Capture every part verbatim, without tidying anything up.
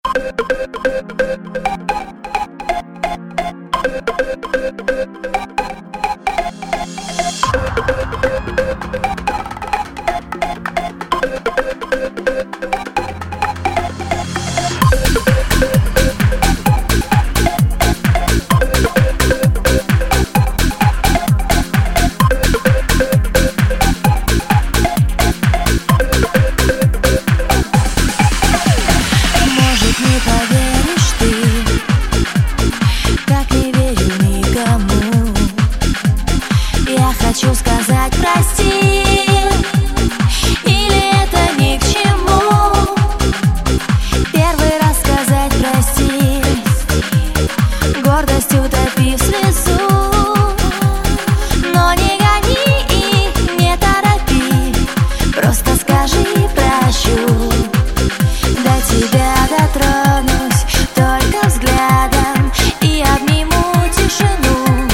Хочу сказать прости, или это ни к чему. Первый раз сказать прости, гордость утопив слезу. Но не гони и не торопи, просто скажи прощу. До тебя дотронусь только взглядом и обниму тишину.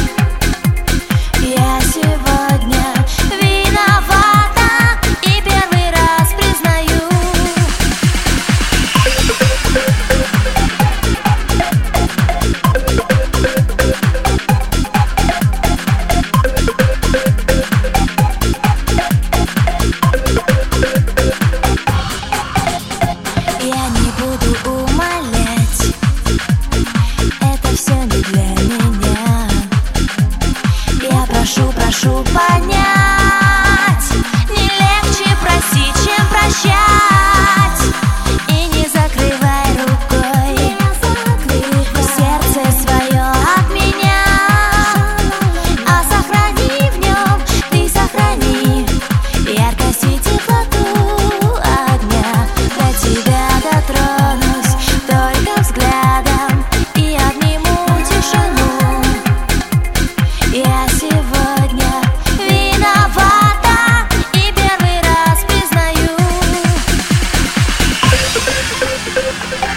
Я сегодня виновата и первый раз признаю. Я не буду умолять, это все не для меня. Я прошу, прошу понять, не легче просить, чем прощать. И не закрывай рукой сердце свое от меня, а сохрани в нем, ты сохрани яркость и теплоту огня. До тебя дотронусь только взглядом и обниму тишину. Я сегодня виновата и первый раз признаю.